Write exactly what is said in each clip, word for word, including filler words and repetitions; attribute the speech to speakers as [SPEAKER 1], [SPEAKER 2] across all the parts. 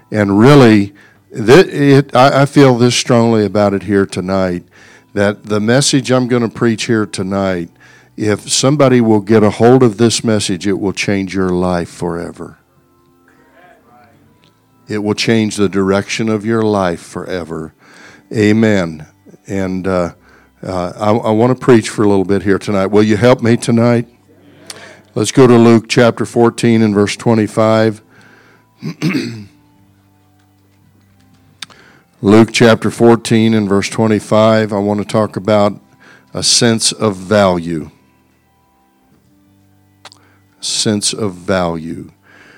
[SPEAKER 1] And really, th- it, I, I feel this strongly about it here tonight, that the message I'm going to preach here tonight, if somebody will get a hold of this message, it will change your life forever. It will change the direction of your life forever. Amen. And uh, uh, I, I want to preach for a little bit here tonight. Will you help me tonight? Let's go to Luke chapter fourteen and verse twenty-five. Luke chapter fourteen and verse twenty-five. I want to talk about a sense of value. Sense of value.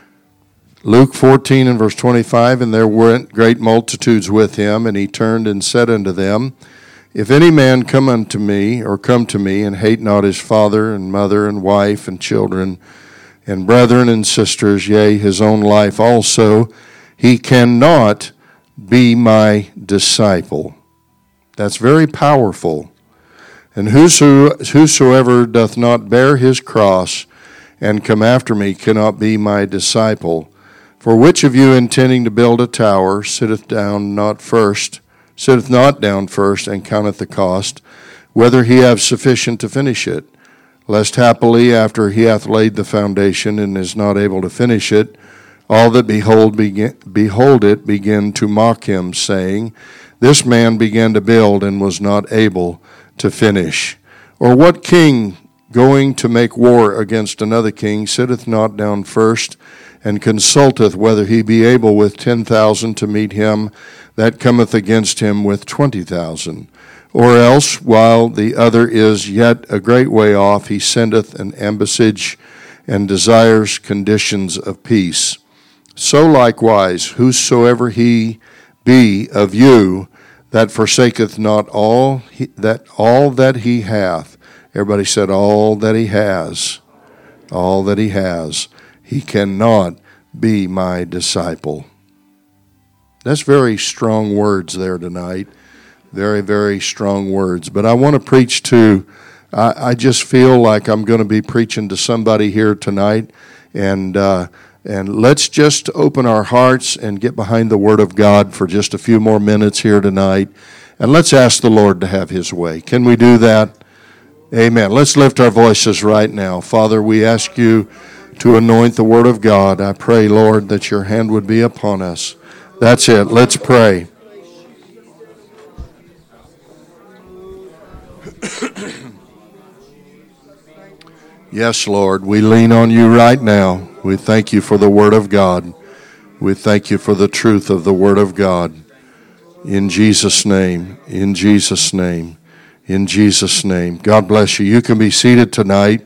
[SPEAKER 1] Luke fourteen and verse twenty-five, and there went great multitudes with him, and he turned and said unto them, If any man come unto me, or come to me, and hate not his father and mother and wife and children and brethren and sisters, yea, his own life also, he cannot be my disciple. That's very powerful. And whoso, whosoever doth not bear his cross and come after me cannot be my disciple. For which of you intending to build a tower sitteth down not first, sitteth not down first, and counteth the cost, whether he have sufficient to finish it? Lest happily after he hath laid the foundation and is not able to finish it, all that behold begin, behold it begin to mock him, saying, This man began to build and was not able to finish. Or what king going to make war against another king sitteth not down first, and consulteth whether he be able with ten thousand to meet him that cometh against him with twenty thousand? Or else, while the other is yet a great way off, he sendeth an ambassage and desires conditions of peace. So likewise, whosoever he be of you that forsaketh not all he, that all that he hath, everybody said all that he has, all that he has, he cannot be my disciple. That's very strong words there tonight. Very, very strong words. But I want to preach to, I, I just feel like I'm going to be preaching to somebody here tonight. And uh, and let's just open our hearts and get behind the Word of God for just a few more minutes here tonight. And let's ask the Lord to have His way. Can we do that? Amen. Let's lift our voices right now. Father, we ask you to anoint the Word of God. I pray, Lord, that your hand would be upon us. That's it. Let's pray. Yes, Lord, we lean on you right now. We thank you for the Word of God. We thank you for the truth of the Word of God. In Jesus' name, in Jesus' name, in Jesus' name. God bless you. You can be seated tonight.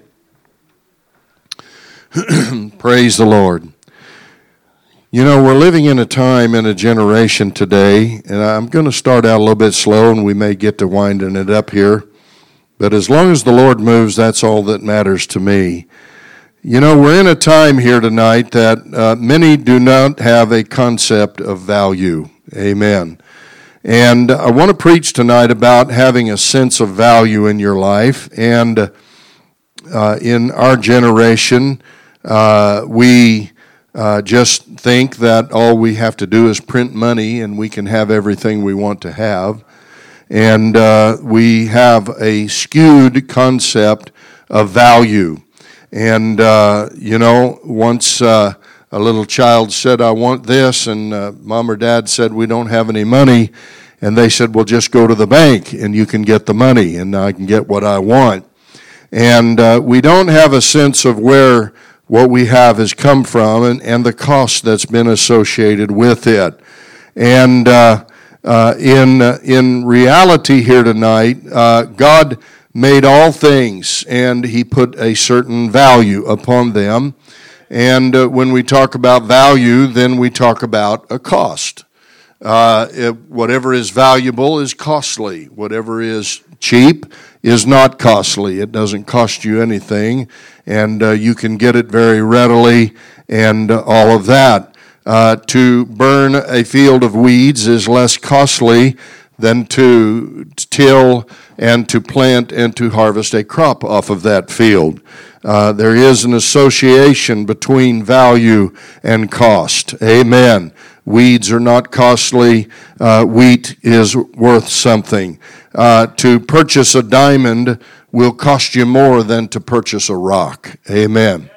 [SPEAKER 1] Praise the Lord. You know, we're living in a time and a generation today, and I'm going to start out a little bit slow, and we may get to winding it up here. But as long as the Lord moves, that's all that matters to me. You know, we're in a time here tonight that uh, many do not have a concept of value. Amen. And I want to preach tonight about having a sense of value in your life. And uh, in our generation, uh, we uh, just think that all we have to do is print money and we can have everything we want to have. And uh, we have a skewed concept of value. And, uh, you know, once uh, a little child said, I want this, and uh, mom or dad said, we don't have any money. And they said, well, just go to the bank and you can get the money and I can get what I want. And uh, we don't have a sense of where what we have has come from and, and the cost that's been associated with it. And uh, uh, in uh, in reality here tonight, uh, God made all things and He put a certain value upon them. And uh, when we talk about value, then we talk about a cost. Uh, it, whatever is valuable is costly. Whatever is cheap is not costly. It doesn't cost you anything, and uh, you can get it very readily and uh, all of that. Uh, to burn a field of weeds is less costly than to till and to plant and to harvest a crop off of that field. Uh, there is an association between value and cost. Amen. Weeds are not costly. Uh, wheat is worth something. Uh, to purchase a diamond will cost you more than to purchase a rock. Amen.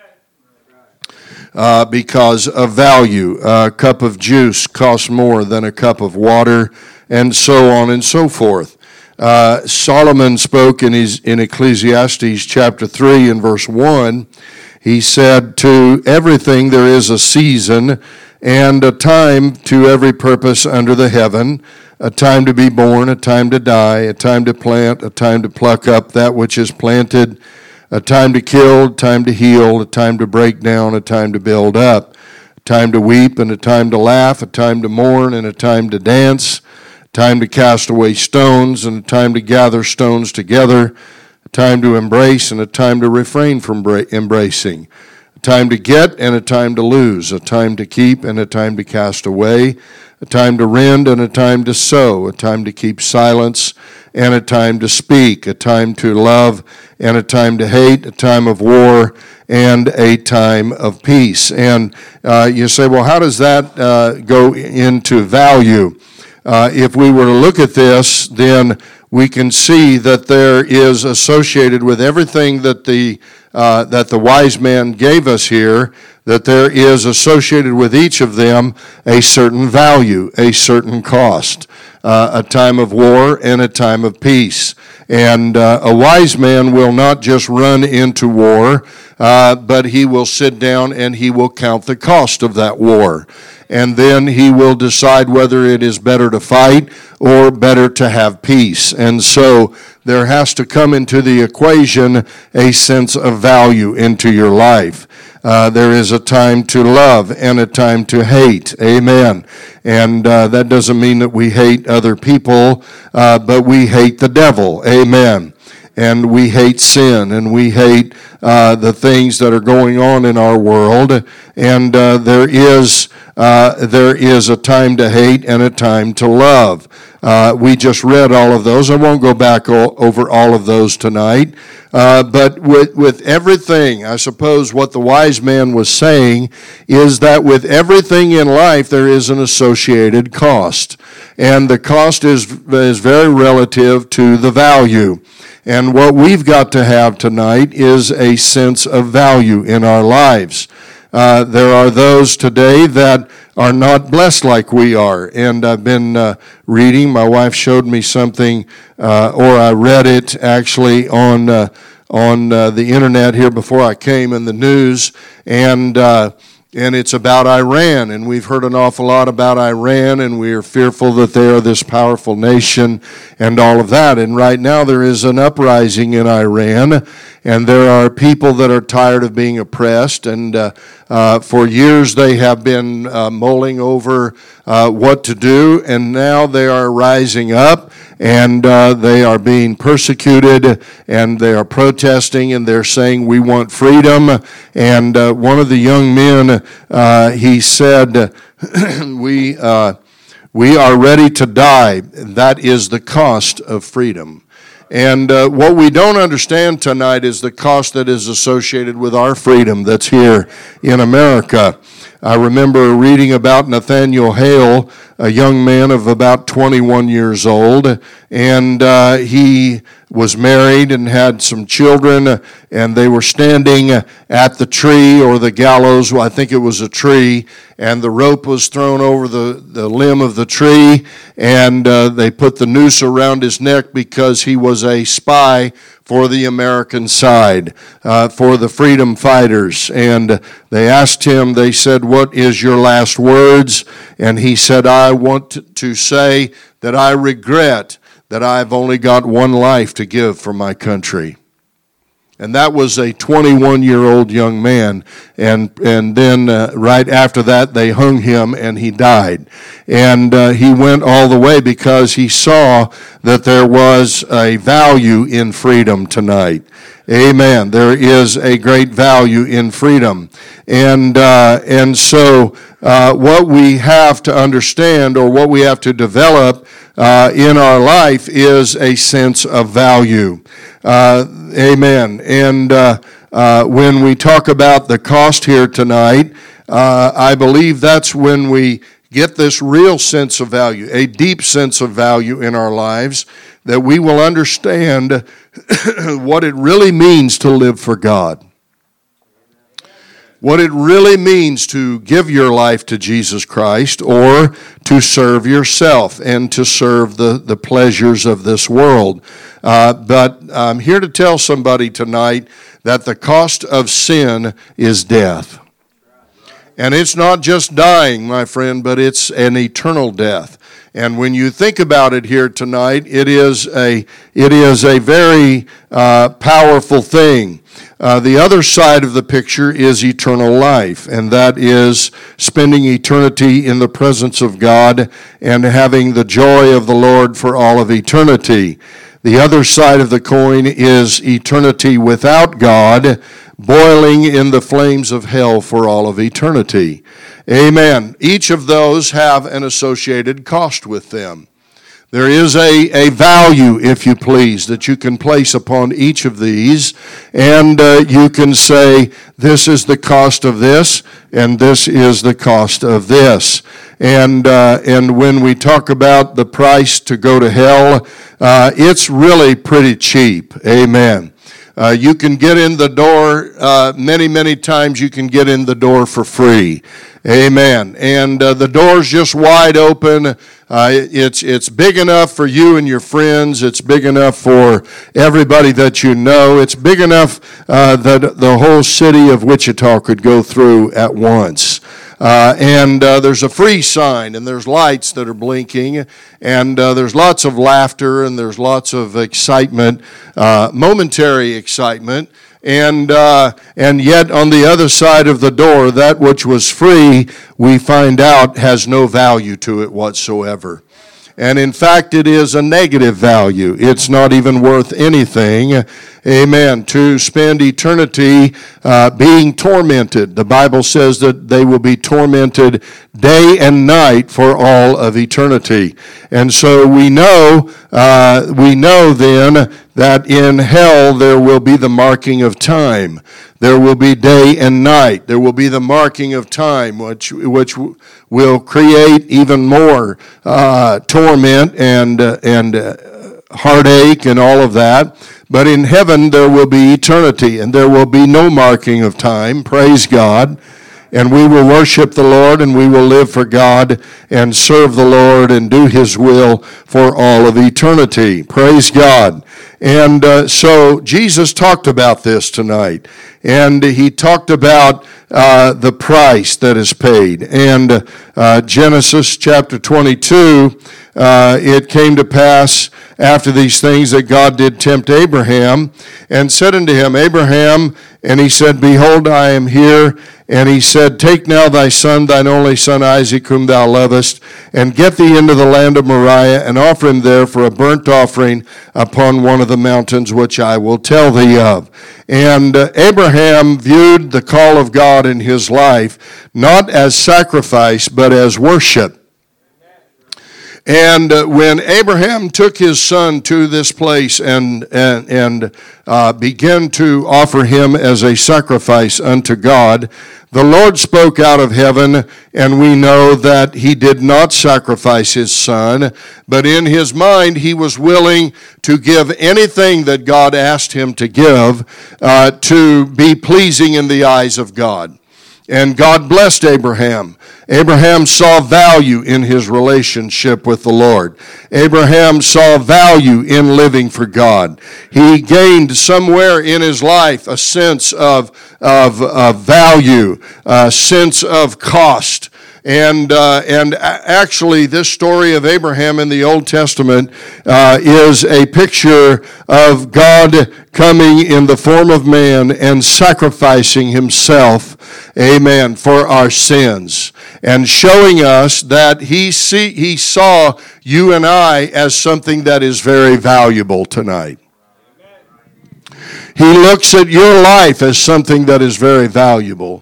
[SPEAKER 1] Uh, because of value. A cup of juice costs more than a cup of water, and so on and so forth. Uh, Solomon spoke in his in Ecclesiastes chapter three and verse one. He said, "To everything there is a season, and a time to every purpose under the heaven, a time to be born, a time to die, a time to plant, a time to pluck up that which is planted, a time to kill, a time to heal, a time to break down, a time to build up, a time to weep and a time to laugh, a time to mourn and a time to dance, a time to cast away stones and a time to gather stones together, a time to embrace and a time to refrain from embracing, a time to get and a time to lose, a time to keep and a time to cast away, a time to rend and a time to sow, a time to keep silence and a time to speak, a time to love and a time to hate, a time of war and a time of peace." And uh, you say, well, how does that uh, go into value? Uh, if we were to look at this, then we can see that there is associated with everything that the uh, that the wise man gave us here, that there is associated with each of them a certain value, a certain cost, uh, a time of war and a time of peace. And uh, a wise man will not just run into war, uh, but he will sit down and he will count the cost of that war. And then he will decide whether it is better to fight or better to have peace. And so there has to come into the equation a sense of value into your life. Uh, there is a time to love and a time to hate. Amen. And uh, that doesn't mean that we hate other people, uh, but we hate the devil. Amen. And we hate sin, and we hate uh, the things that are going on in our world. And uh, there is uh, there is a time to hate and a time to love. Uh, we just read all of those. I won't go back all, over all of those tonight. Uh, but with, with everything, I suppose what the wise man was saying is that with everything in life, there is an associated cost. And the cost is, is very relative to the value. And what we've got to have tonight is a sense of value in our lives. Uh, there are those today that are not blessed like we are. And I've been uh, reading, my wife showed me something, uh, or I read it actually on uh, on uh, the internet here before I came in the news, and uh, and it's about Iran. And we've heard an awful lot about Iran, and we are fearful that they are this powerful nation and all of that. And right now there is an uprising in Iran, and there are people that are tired of being oppressed, and uh, uh, for years they have been uh, mulling over uh, what to do, and now they are rising up, and uh, they are being persecuted, and they are protesting, and they're saying, we want freedom. And uh, one of the young men, uh, he said, we, uh, we are ready to die. That is the cost of freedom. And uh, what we don't understand tonight is the cost that is associated with our freedom that's here in America. I remember reading about Nathaniel Hale, a young man of about twenty-one years old, and uh, he was married and had some children, and they were standing at the tree or the gallows. Well, I think it was a tree, and the rope was thrown over the, the limb of the tree, and uh, they put the noose around his neck because he was a spy for the American side, uh, for the freedom fighters. And they asked him, they said, what is your last words? And he said, I want to say that I regret that I've only got one life to give for my country. And that was a twenty-one-year-old young man. And and then uh, right after that, they hung him and he died. And uh, he went all the way because he saw that there was a value in freedom tonight. Amen. There is a great value in freedom. And, uh, and so uh, what we have to understand, or what we have to develop uh, in our life, is a sense of value. Uh, amen. And uh, uh, when we talk about the cost here tonight, uh, I believe that's when we get this real sense of value, a deep sense of value in our lives, that we will understand what it really means to live for God. What it really means to give your life to Jesus Christ, or to serve yourself and to serve the, the pleasures of this world. Uh, but I'm here to tell somebody tonight that the cost of sin is death. And it's not just dying, my friend, but it's an eternal death. And when you think about it here tonight, it is a it is a very uh, powerful thing. Uh, the other side of the picture is eternal life, and that is spending eternity in the presence of God and having the joy of the Lord for all of eternity. The other side of the coin is eternity without God, boiling in the flames of hell for all of eternity. Amen. Each of those have an associated cost with them. There is a, a value, if you please, that you can place upon each of these, and uh, you can say, this is the cost of this, and this is the cost of this. And uh, and when we talk about the price to go to hell, uh, it's really pretty cheap. Amen. Uh, you can get in the door, uh, many, many times you can get in the door for free. Amen. And uh, the door's just wide open. Uh, it's it's big enough for you and your friends. It's big enough for everybody that you know. It's big enough uh, that the whole city of Wichita could go through at once. Uh, and uh, there's a free sign, and there's lights that are blinking, and uh, there's lots of laughter, and there's lots of excitement, uh, momentary excitement, and uh, and yet on the other side of the door, that which was free, we find out has no value to it whatsoever. And in fact, it is a negative value. It's not even worth anything. Amen. To spend eternity uh, being tormented. The Bible says that they will be tormented day and night for all of eternity. And so we know, uh, we know then that in hell there will be the marking of time. There will be day and night. There will be the marking of time, which which will create even more uh, torment and uh, and uh, heartache and all of that. But in heaven there will be eternity, and there will be no marking of time. Praise God. And we will worship the Lord, and we will live for God and serve the Lord and do His will for all of eternity. Praise God. And uh, so Jesus talked about this tonight, and He talked about uh, the price that is paid. And uh, Genesis chapter twenty-two, uh, it came to pass after these things that God did tempt Abraham, and said unto him, Abraham, and he said, Behold, I am here. And he said, Take now thy son, thine only son Isaac, whom thou lovest, and get thee into the land of Moriah, and offer him there for a burnt offering upon one of the mountains which I will tell thee of. And uh, Abraham viewed the call of God in his life not as sacrifice, but as worship. And uh, when Abraham took his son to this place and and, and uh, began to offer him as a sacrifice unto God, the Lord spoke out of heaven, and we know that he did not sacrifice his son, but in his mind he was willing to give anything that God asked him to give uh, to be pleasing in the eyes of God. And God blessed Abraham. Abraham saw value in his relationship with the Lord. Abraham saw value in living for God. He gained somewhere in his life a sense of, of, of value, a sense of cost. And uh, and actually, this story of Abraham in the Old Testament uh, is a picture of God coming in the form of man and sacrificing himself, amen, for our sins, and showing us that he see he saw you and I as something that is very valuable tonight. He looks at your life as something that is very valuable.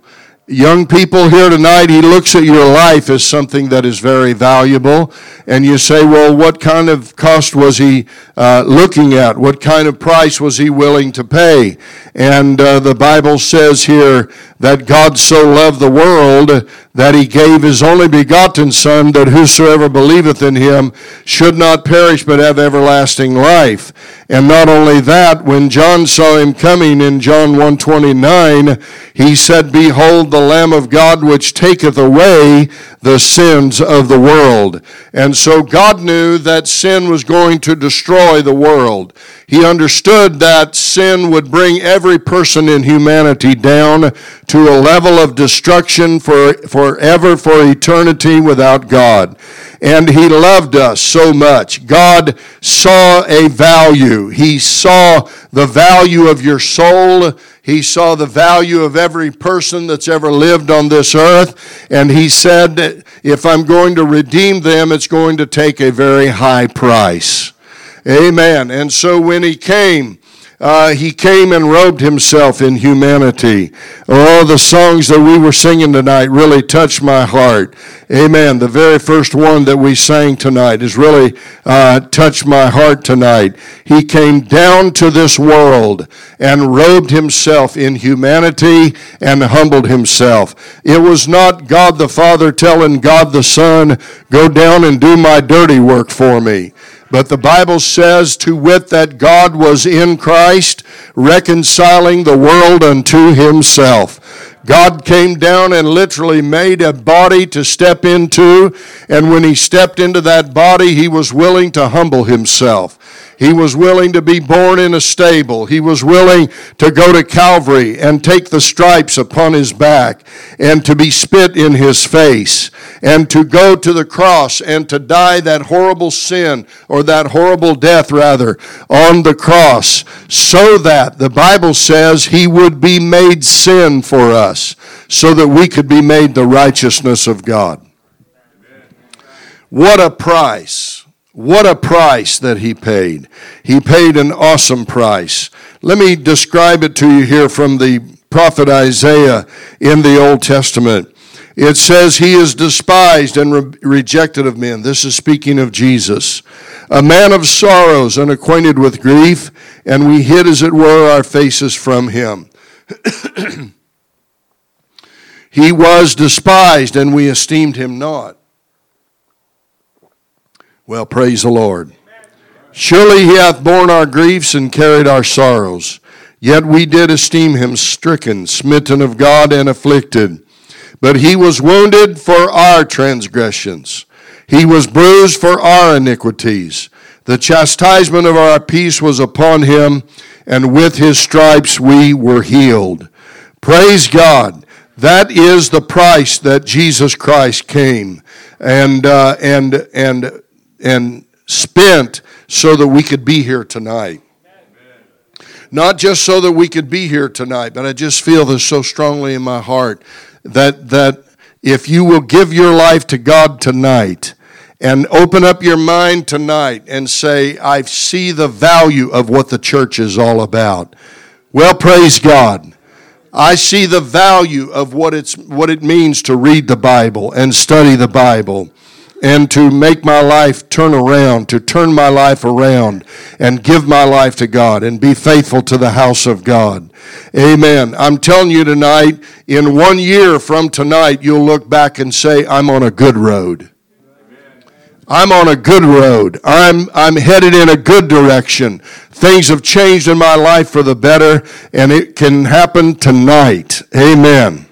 [SPEAKER 1] Young people here tonight, he looks at your life as something that is very valuable. And you say, well, what kind of cost was he uh, looking at? What kind of price was he willing to pay? And uh, the Bible says here that God so loved the world that he gave his only begotten Son, that whosoever believeth in him should not perish but have everlasting life. And not only that, when John saw him coming in John one twenty-nine, he said, behold the Lamb of God which taketh away the sins of the world. And so God knew that sin was going to destroy the world. He understood that sin would bring every person in humanity down to a level of destruction for forever, for eternity without God. And he loved us so much. God saw a value. He saw the value of your soul. He saw the value of every person that's ever lived on this earth. And he said, if I'm going to redeem them, it's going to take a very high price. Amen. And so when he came, Uh, he came and robed himself in humanity. Oh, the songs that we were singing tonight really touched my heart. Amen. The very first one that we sang tonight has really uh, touched my heart tonight. He came down to this world and robed himself in humanity and humbled himself. It was not God the Father telling God the Son, go down and do my dirty work for me. But the Bible says, to wit, that God was in Christ, reconciling the world unto himself. God came down and literally made a body to step into, and when he stepped into that body, he was willing to humble himself. He was willing to be born in a stable. He was willing to go to Calvary and take the stripes upon his back and to be spit in his face and to go to the cross and to die that horrible sin, or that horrible death rather, on the cross, so that the Bible says he would be made sin for us so that we could be made the righteousness of God. What a price. What a price that he paid. He paid an awesome price. Let me describe it to you here from the prophet Isaiah in the Old Testament. It says, he is despised and re- rejected of men. This is speaking of Jesus. A man of sorrows and acquainted with grief, and we hid, as it were, our faces from him. He was despised, and we esteemed him not. Well, praise the Lord. Surely he hath borne our griefs and carried our sorrows. Yet we did esteem him stricken, smitten of God, and afflicted. But he was wounded for our transgressions. He was bruised for our iniquities. The chastisement of our peace was upon him, and with his stripes we were healed. Praise God. That is the price that Jesus Christ came and uh, and and and spent so that we could be here tonight. Not just so that we could be here tonight, but I just feel this so strongly in my heart that that if you will give your life to God tonight and open up your mind tonight and say, I see the value of what the church is all about. Well, praise God. I see the value of what it's what it means to read the Bible and study the Bible and to make my life turn around, to turn my life around and give my life to God and be faithful to the house of God. Amen. I'm telling you tonight, in one year from tonight, you'll look back and say, I'm on a good road. I'm on a good road. I'm I'm headed in a good direction. Things have changed in my life for the better, and it can happen tonight. Amen.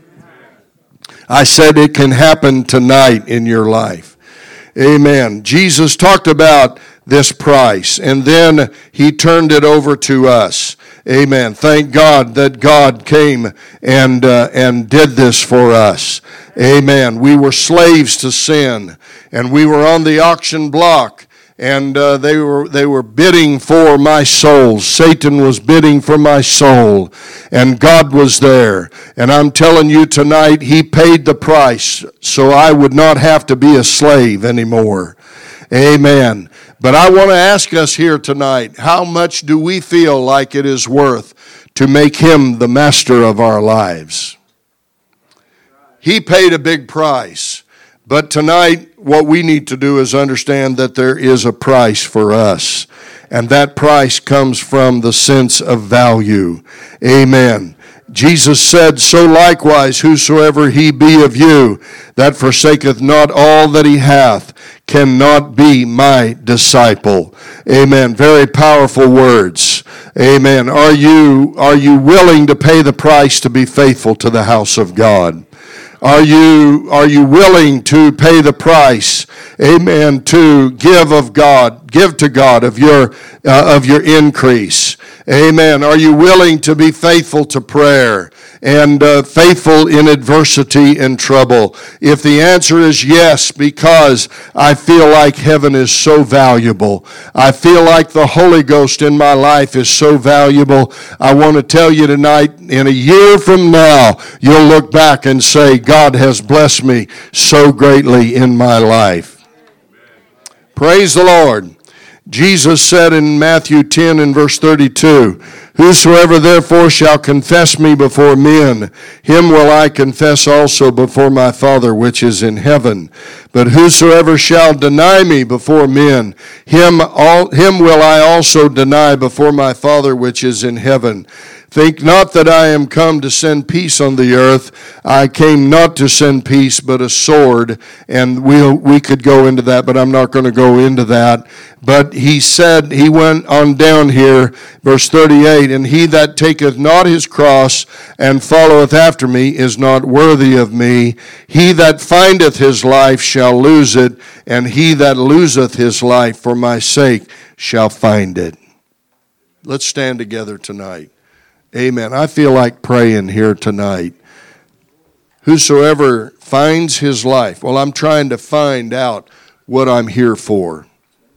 [SPEAKER 1] I said it can happen tonight in your life. Amen. Jesus talked about this price, and then he turned it over to us. Amen. Thank God that God came and uh, and did this for us. Amen. We were slaves to sin, and we were on the auction block, and uh, they were they were bidding for my soul. Satan was bidding for my soul, and God was there. And I'm telling you tonight, he paid the price so I would not have to be a slave anymore. Amen. But I want to ask us here tonight, how much do we feel like it is worth to make him the master of our lives? He paid a big price. But tonight, what we need to do is understand that there is a price for us. And that price comes from the sense of value. Amen. Jesus said, so likewise, whosoever he be of you that forsaketh not all that he hath, cannot be my disciple. Amen. Very powerful words. Amen. Are you, are you willing to pay the price to be faithful to the house of God? Are you, are you willing to pay the price, amen, to give of God, give to God of your, uh, of your increase? Amen. Are you willing to be faithful to prayer and uh, faithful in adversity and trouble? If the answer is yes, because I feel like heaven is so valuable, I feel like the Holy Ghost in my life is so valuable, I want to tell you tonight, in a year from now, you'll look back and say, God has blessed me so greatly in my life. Praise the Lord. Jesus said in Matthew ten and verse thirty-two, whosoever therefore shall confess me before men, him will I confess also before my Father which is in heaven. But whosoever shall deny me before men, him, all, him will I also deny before my Father which is in heaven. Think not that I am come to send peace on the earth. I came not to send peace, but a sword. And we we'll, we could go into that, but I'm not going to go into that. But he said, he went on down here, verse thirty-eight, and he that taketh not his cross and followeth after me is not worthy of me. He that findeth his life shall lose it, and he that loseth his life for my sake shall find it. Let's stand together tonight. Amen. I feel like praying here tonight. Whosoever finds his life. Well, I'm trying to find out what I'm here for.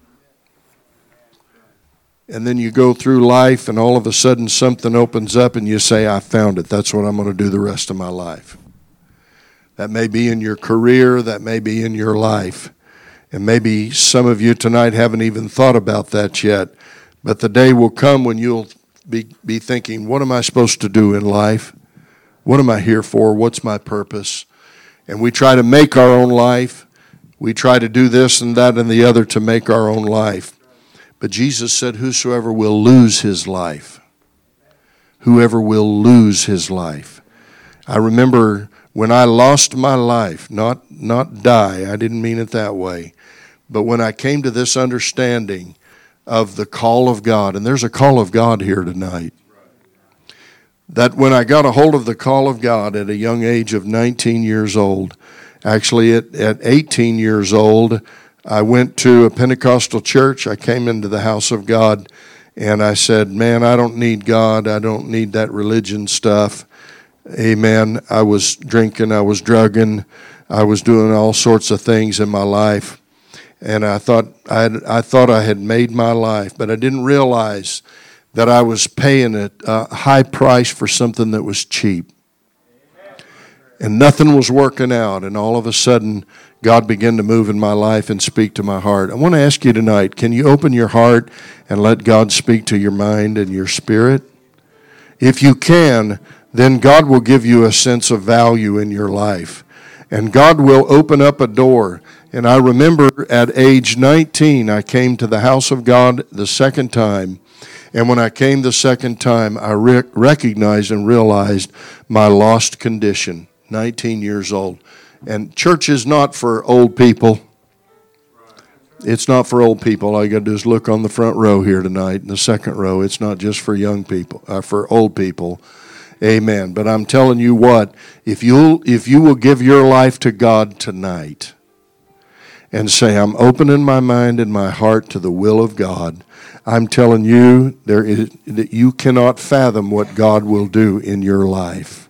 [SPEAKER 1] And then you go through life and all of a sudden something opens up and you say, I found it. That's what I'm going to do the rest of my life. That may be in your career. That may be in your life. And maybe some of you tonight haven't even thought about that yet. But the day will come when you'll Be, be thinking, what am I supposed to do in life? What am I here for? What's my purpose? And we try to make our own life. We try to do this and that and the other to make our own life. But Jesus said, whosoever will lose his life, whoever will lose his life. I remember when I lost my life, not, not die, I didn't mean it that way, but when I came to this understanding of the call of God, and there's a call of God here tonight, that when I got a hold of the call of God at a young age of nineteen years old, actually at, at eighteen years old, I went to a Pentecostal church. I came into the house of God, and I said, man, I don't need God. I don't need that religion stuff. Amen. I was drinking. I was drugging. I was doing all sorts of things in my life. And I thought I had, I thought I had made my life, but I didn't realize that I was paying a, a high price for something that was cheap. And nothing was working out, and all of a sudden, God began to move in my life and speak to my heart. I want to ask you tonight, can you open your heart and let God speak to your mind and your spirit? If you can, then God will give you a sense of value in your life. And God will open up a door. And I remember at age nineteen, I came to the house of God the second time. And when I came the second time, I re- recognized and realized my lost condition, nineteen years old. And church is not for old people. It's not for old people. All you got to do is look on the front row here tonight, in the second row. It's not just for young people, uh, for old people. Amen. But I'm telling you what, if you'll if you will give your life to God tonight and say, I'm opening my mind and my heart to the will of God, I'm telling you, there is that you cannot fathom what God will do in your life.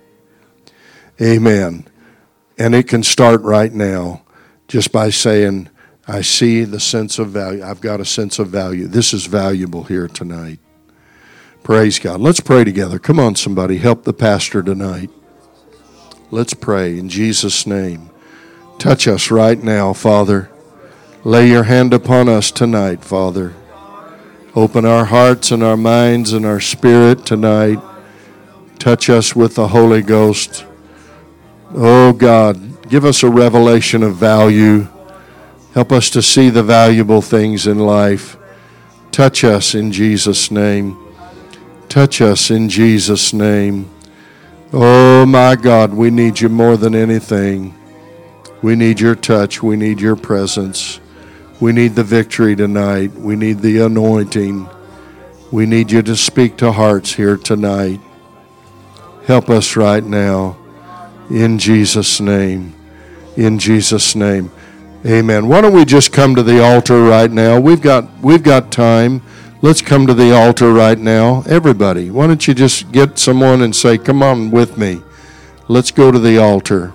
[SPEAKER 1] Amen. And it can start right now just by saying, I see the sense of value. I've got a sense of value. This is valuable here tonight. Praise God. Let's pray together. Come on, somebody. Help the pastor tonight. Let's pray in Jesus' name. Touch us right now, Father. Lay your hand upon us tonight, Father. Open our hearts and our minds and our spirit tonight. Touch us with the Holy Ghost. Oh God, give us a revelation of value. Help us to see the valuable things in life. Touch us in Jesus' name. Touch us in Jesus' name. Oh my God, we need you more than anything. We need your touch. We need your presence. We need the victory tonight. We need the anointing. We need you to speak to hearts here tonight. Help us right now. In Jesus' name. In Jesus' name. Amen. Why don't we just come to the altar right now? We've got we've got time. Let's come to the altar right now. Everybody, why don't you just get someone and say, come on with me. Let's go to the altar.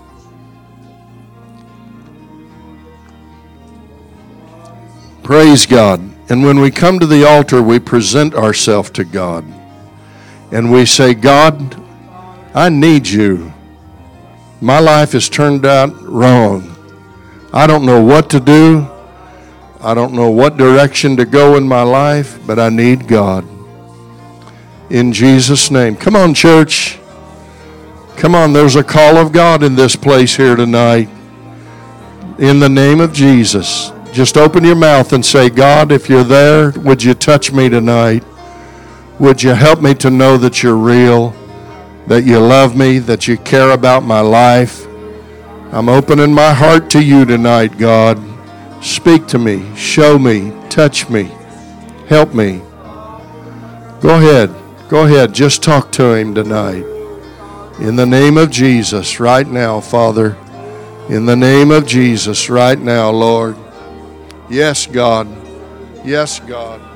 [SPEAKER 1] Praise God. And when we come to the altar, we present ourselves to God. And we say, God, I need you. My life has turned out wrong. I don't know what to do. I don't know what direction to go in my life, but I need God. In Jesus' name. Come on, church. Come on, there's a call of God in this place here tonight. In the name of Jesus. Just open your mouth and say, God, if you're there, would you touch me tonight? Would you help me to know that you're real, that you love me, that you care about my life? I'm opening my heart to you tonight, God. Speak to me, show me, touch me, help me. Go ahead, go ahead, just talk to him tonight. In the name of Jesus, right now, Father. In the name of Jesus, right now, Lord. Yes, God. Yes, God.